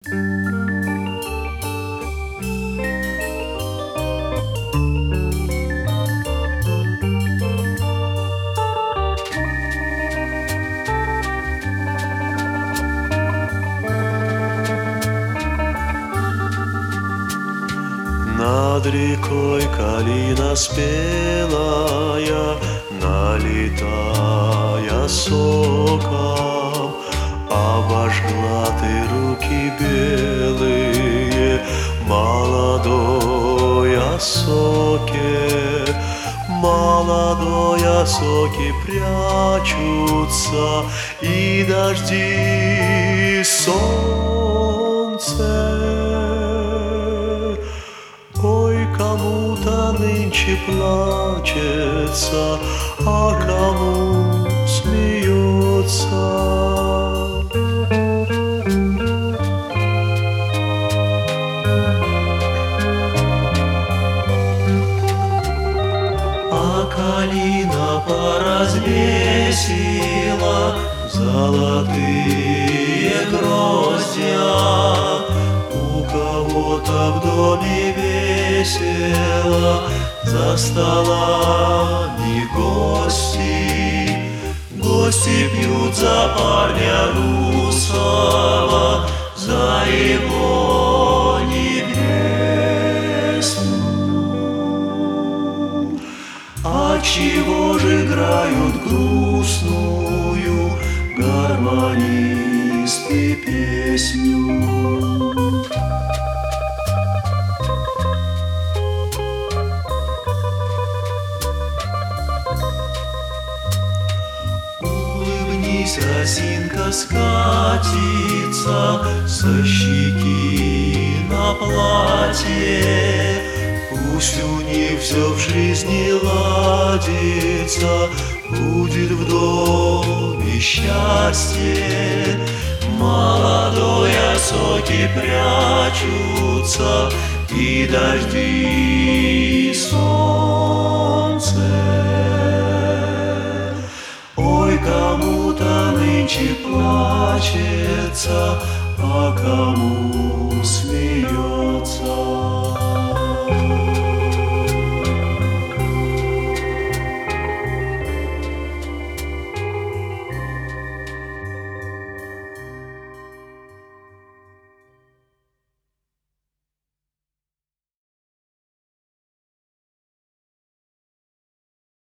Над рекой калина спелая, налетая соком, обожгла ты руки белые молодой осоке. Молодой осоки прячутся, и дожди, и солнце. Ой, кому-то нынче плачется, а кому смеется. А калина поразвесила золотые гроздья. У кого-то в доме весело, за столами гости. Гости пьют за парня русого, за его невесту. А чего же играют грустную гармонисты песню? Улыбнись, росинка скатится со щеки на платье. Пусть у них все в жизни ладится, будет в доме счастье. Молодой осоки прячутся, и дожди, и солнце. Ой, кому-то нынче плачется, а кому смеется.